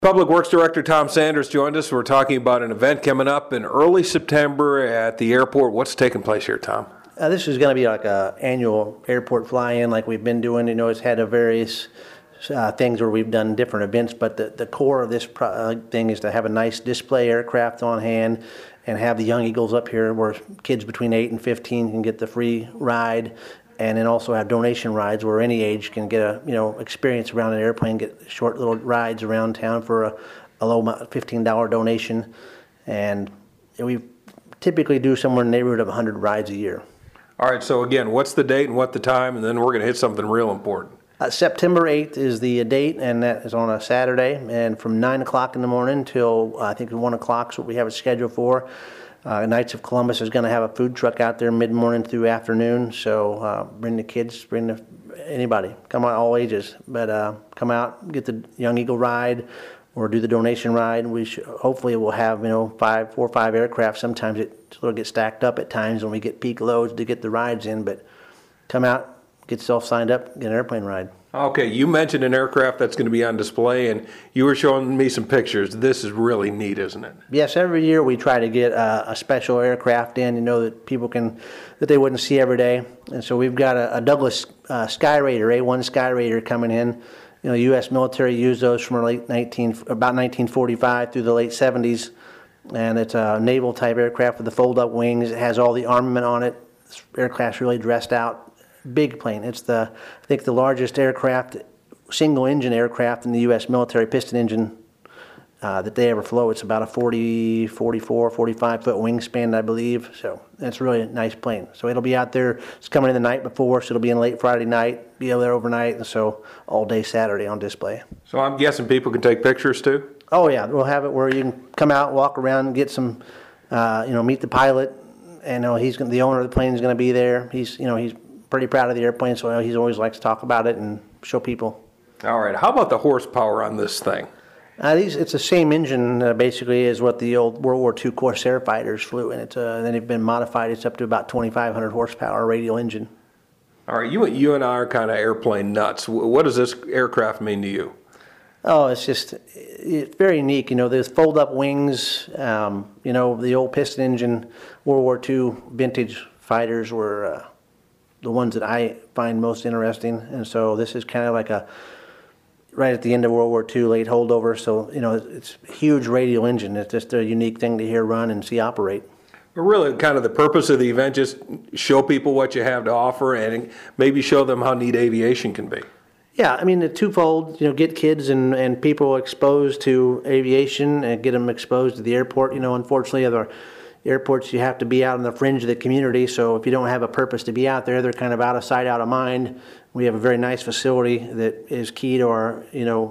Public Works Director Tom Sanders joined us. We're talking about an event coming up in early September at the airport. What's taking place here, Tom? This is going to be like an annual airport fly-in like we've been doing. You know, it's had a various things where we've done different events, but the core of this thing is to have a nice display aircraft on hand and have the Young Eagles up here where kids between 8 and 15 can get the free ride, and then also have donation rides where any age can get a experience around an airplane, get short little rides around town for a low $15 donation. And we typically do somewhere in the neighborhood of 100 rides a year. All right, so again, what's the date and what the time, and then we're going to hit something real important. September 8th is the date, and that is on a Saturday, and from 9 o'clock in the morning till I think 1 o'clock is what we have it scheduled for. Knights of Columbus is going to have a food truck out there mid-morning through afternoon, so bring the kids, anybody, come out, all ages, but come out, get the Young Eagle ride or do the donation ride. Hopefully we'll have 4 or 5 aircraft. Sometimes it sort of gets stacked up at times when we get peak loads to get the rides in, but come out, get yourself signed up, get an airplane ride. Okay, you mentioned an aircraft that's going to be on display, and you were showing me some pictures. This is really neat, isn't it? Yes, every year we try to get a special aircraft in, that people that they wouldn't see every day. And so we've got a Douglas Skyraider, A1 Skyraider coming in. The U.S. military used those from about 1945 through the late 70s, and it's a naval type aircraft with the fold-up wings. It has all the armament on it. This aircraft's really dressed out. Big plane. It's I think the largest aircraft, single engine aircraft in the U.S. military, piston engine that they ever flew. It's about a 40, 44, 45 foot wingspan, I believe. So it's really a nice plane. So it'll be out there. It's coming in the night before, so it'll be in late Friday night, be over there overnight, and so all day Saturday on display. So I'm guessing people can take pictures too? Oh yeah, we'll have it where you can come out, walk around, and get some, meet the pilot, and the owner of the plane is going to be there. He's pretty proud of the airplane, so he always likes to talk about it and show people. All right. How about the horsepower on this thing? It's the same engine basically as what the old World War II Corsair fighters flew in. Then they've been modified. It's up to about 2,500 horsepower radial engine. All right. You and I are kind of airplane nuts. What does this aircraft mean to you? Oh, it's very unique. There's fold-up wings. The old piston engine World War II vintage fighters were the ones that I find most interesting, and so this is kind of like right at the end of World War II, late holdover, so it's a huge radial engine. It's just a unique thing to hear run and see operate. But really, kind of the purpose of the event, just show people what you have to offer and maybe show them how neat aviation can be. Yeah, the twofold, get kids and people exposed to aviation and get them exposed to the airport. Unfortunately, other airports, you have to be out on the fringe of the community, so if you don't have a purpose to be out there, they're kind of out of sight, out of mind. We have a very nice facility that is key to our,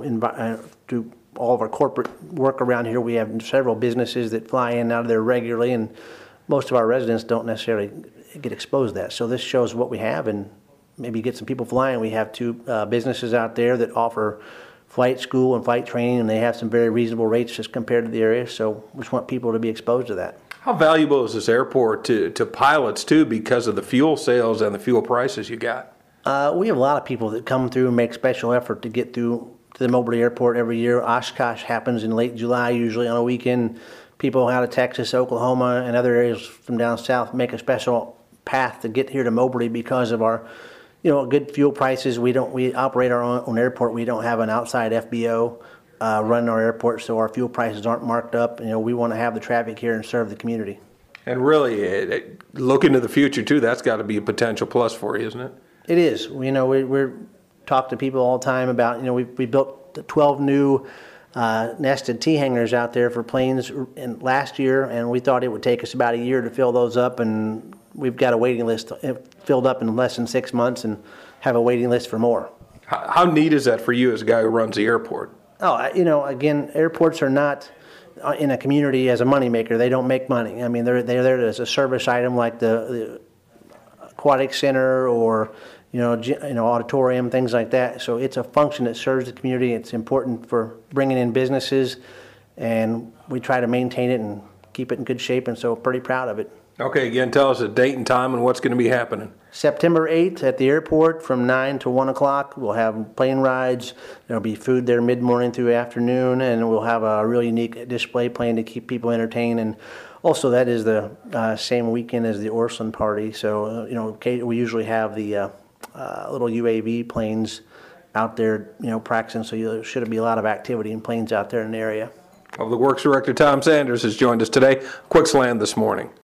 to all of our corporate work around here. We have several businesses that fly in and out of there regularly, and most of our residents don't necessarily get exposed to that. So this shows what we have, and maybe get some people flying. We have 2 businesses out there that offer flight school and flight training, and they have some very reasonable rates just compared to the area, so we just want people to be exposed to that. How valuable is this airport to pilots, too, because of the fuel sales and the fuel prices you got? We have a lot of people that come through and make special effort to get through to the Moberly Airport every year. Oshkosh happens in late July, usually on a weekend. People out of Texas, Oklahoma, and other areas from down south make a special path to get here to Moberly because of our good fuel prices. We operate our own airport. We don't have an outside FBO running our airport, so our fuel prices aren't marked up. We want to have the traffic here and serve the community. And really, look into the future too. That's got to be a potential plus for you, isn't it? It is. We're talk to people all the time about. We built 12 new nested T-hangars out there for planes last year, and we thought it would take us about a year to fill those up, and we've got a waiting list filled up in less than 6 months, and have a waiting list for more. How neat is that for you as a guy who runs the airport? Oh, again, airports are not in a community as a moneymaker. They don't make money. They're there as a service item like the aquatic center or auditorium, things like that. So it's a function that serves the community. It's important for bringing in businesses, and we try to maintain it and keep it in good shape, and so pretty proud of it. Okay, again, tell us a date and time and what's going to be happening. September 8th at the airport from 9 to 1 o'clock. We'll have plane rides. There'll be food there mid-morning through afternoon, and we'll have a really unique display plane to keep people entertained. And also, that is the same weekend as the Orson party. So, we usually have the little UAV planes out there, practicing. So there should be a lot of activity and planes out there in the area. Public Works Director Tom Sanders has joined us today. Quick Slam this morning.